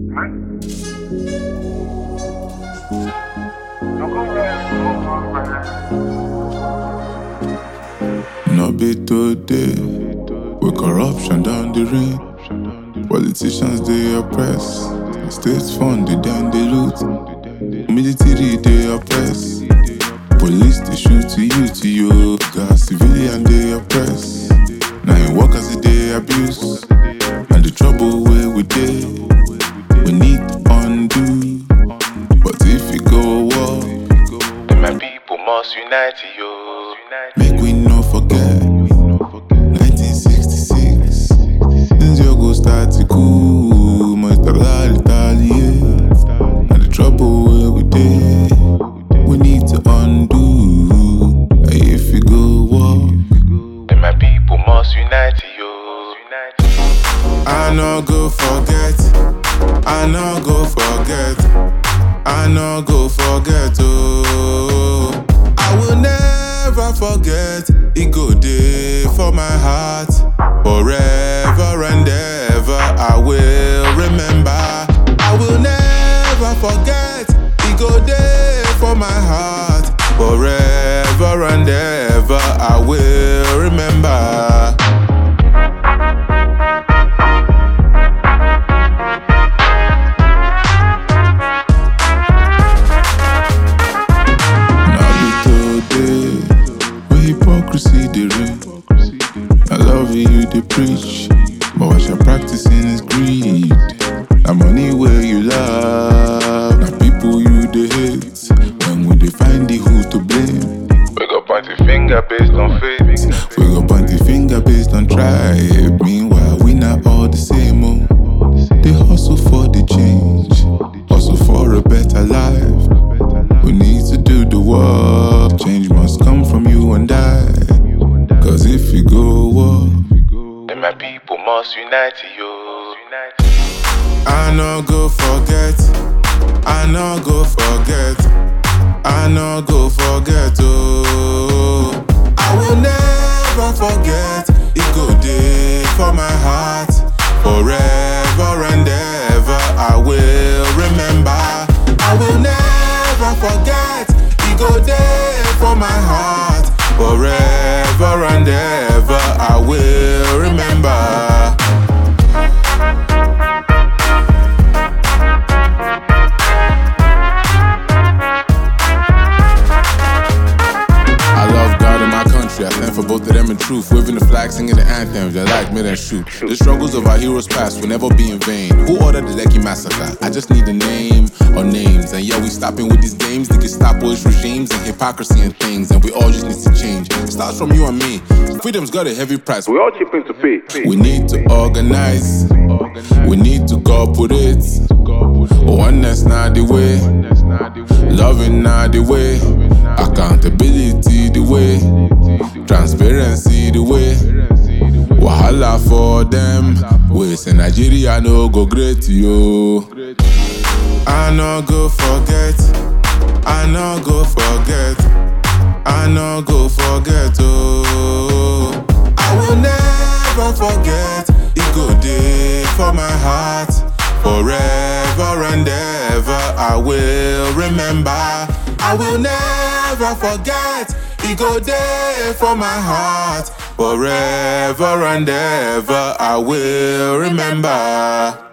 No be today, with corruption down the rain. Politicians they oppress, states funded and they loot. Military they oppress, police they shoot to you. Gas civilian they oppress. Now in workers they abuse, and the trouble where we dey, we need to undo. But if you go war, then my people must unite, yo. make we no forget 1966. Things you go start to cool, my retaliate. And the trouble where we dey, we need to undo. And if you go walk, Then my people must unite, yo. I no go forget, I no go forget, I no go forget, oh. I will never forget, it go dey for my heart. Forever and ever, I will remember. I will never forget, it go dey for my heart. Forever and ever, I will remember. Hypocrisy they reign. I love you they preach, but what you're practicing is greed. The money where you love, the people you they hate. When they find the who to blame, We go point a finger based on faith. we go point the finger based on tribe. Meanwhile we not all the same. Oh, they hustle for the change, hustle for a better life. We need to do the work. Change must come from you and I. Cause if you go walk, Then my people must unite, yo. I no go forget, I no go forget, I no go forget, oh. I will never forget, it go dey for my heart. Forever and ever, I will remember. I will never forget, it go dey for my heart. Forever and ever, I will remember. I love God and my country, I stand for both of them in truth. Waving the flag, singing the anthems, I like me then shoot. The struggles of our heroes past will never be in vain. Who ordered the Lekki massacre? I just need a name or names. And yeah, we stopping with these games, the Gestapo's regimes and hypocrisy and things. And we all just need to change. It starts from you and me. Freedom's got a heavy price. We all chipping to pay. We need to organize, we need to cooperate. Oneness not the way, loving not the way, accountability the way, transparency the way. Wahala for them, we say Nigeria no go great, yo. I no go forget, I no go forget, I no go forget, oh. I will never forget, it go dey for my heart. Forever and ever, I will remember. I will never forget, it go dey for my heart. Forever and ever, I will remember.